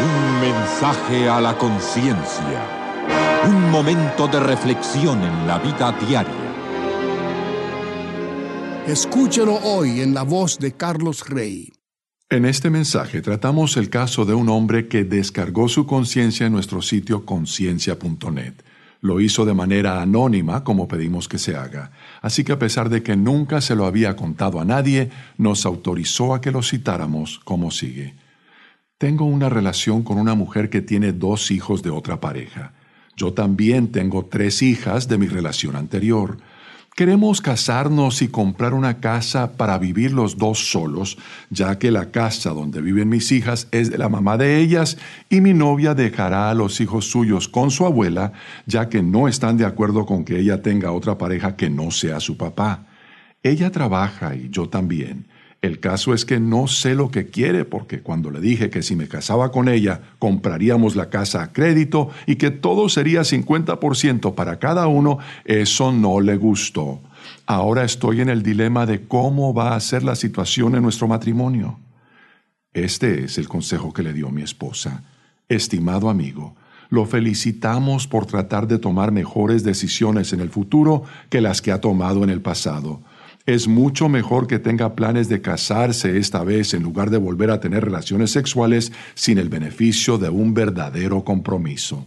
Un mensaje a la conciencia. Un momento de reflexión en la vida diaria. Escúchelo hoy en la voz de Carlos Rey. En este mensaje tratamos el caso de un hombre que descargó su conciencia en nuestro sitio conciencia.net. Lo hizo de manera anónima, como pedimos que se haga. Así que a pesar de que nunca se lo había contado a nadie, nos autorizó a que lo citáramos como sigue. Tengo una relación con una mujer que tiene 2 hijos de otra pareja. Yo también tengo 3 hijas de mi relación anterior. Queremos casarnos y comprar una casa para vivir los 2 solos, ya que la casa donde viven mis hijas es de la mamá de ellas y mi novia dejará a los hijos suyos con su abuela, ya que no están de acuerdo con que ella tenga otra pareja que no sea su papá. Ella trabaja y yo también. El caso es que no sé lo que quiere porque cuando le dije que si me casaba con ella compraríamos la casa a crédito y que todo sería 50% para cada uno, eso no le gustó. Ahora estoy en el dilema de cómo va a ser la situación en nuestro matrimonio. Este es el consejo que le dio mi esposa. Estimado amigo, lo felicitamos por tratar de tomar mejores decisiones en el futuro que las que ha tomado en el pasado. Es mucho mejor que tenga planes de casarse esta vez en lugar de volver a tener relaciones sexuales sin el beneficio de un verdadero compromiso.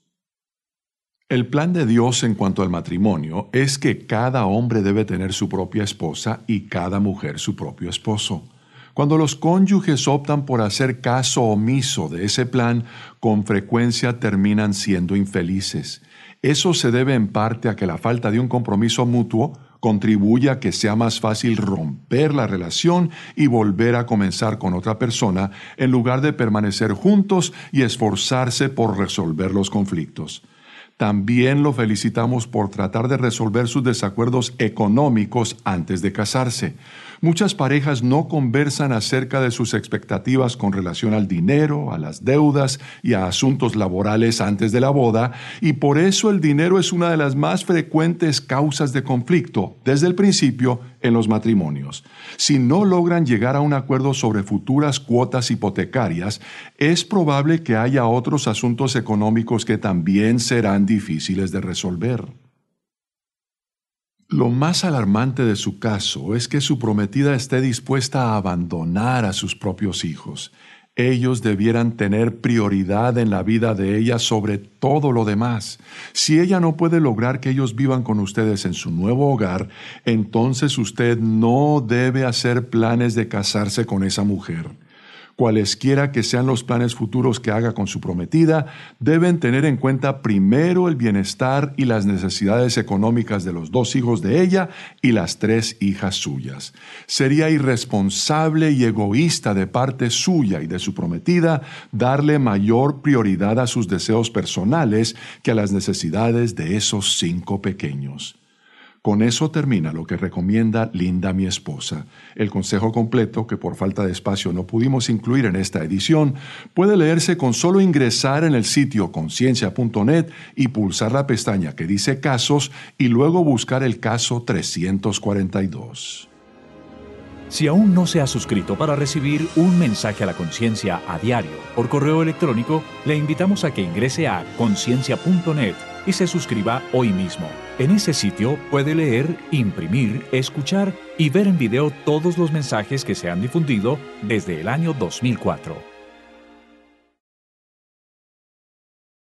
El plan de Dios en cuanto al matrimonio es que cada hombre debe tener su propia esposa y cada mujer su propio esposo. Cuando los cónyuges optan por hacer caso omiso de ese plan, con frecuencia terminan siendo infelices. Eso se debe en parte a que la falta de un compromiso mutuo contribuye a que sea más fácil romper la relación y volver a comenzar con otra persona en lugar de permanecer juntos y esforzarse por resolver los conflictos. También lo felicitamos por tratar de resolver sus desacuerdos económicos antes de casarse. Muchas parejas no conversan acerca de sus expectativas con relación al dinero, a las deudas y a asuntos laborales antes de la boda, y por eso el dinero es una de las más frecuentes causas de conflicto desde el principio en los matrimonios. Si no logran llegar a un acuerdo sobre futuras cuotas hipotecarias, es probable que haya otros asuntos económicos que también serán difíciles de resolver. Lo más alarmante de su caso es que su prometida esté dispuesta a abandonar a sus propios hijos. Ellos debieran tener prioridad en la vida de ella sobre todo lo demás. Si ella no puede lograr que ellos vivan con ustedes en su nuevo hogar, entonces usted no debe hacer planes de casarse con esa mujer. Cualesquiera que sean los planes futuros que haga con su prometida, deben tener en cuenta primero el bienestar y las necesidades económicas de los 2 hijos de ella y las 3 hijas suyas. Sería irresponsable y egoísta de parte suya y de su prometida darle mayor prioridad a sus deseos personales que a las necesidades de esos 5 pequeños. Con eso termina lo que recomienda Linda, mi esposa. El consejo completo, que por falta de espacio no pudimos incluir en esta edición, puede leerse con solo ingresar en el sitio conciencia.net y pulsar la pestaña que dice Casos y luego buscar el caso 342. Si aún no se ha suscrito para recibir un mensaje a la conciencia a diario por correo electrónico, le invitamos a que ingrese a conciencia.net y se suscriba hoy mismo. En ese sitio puede leer, imprimir, escuchar y ver en video todos los mensajes que se han difundido desde el año 2004.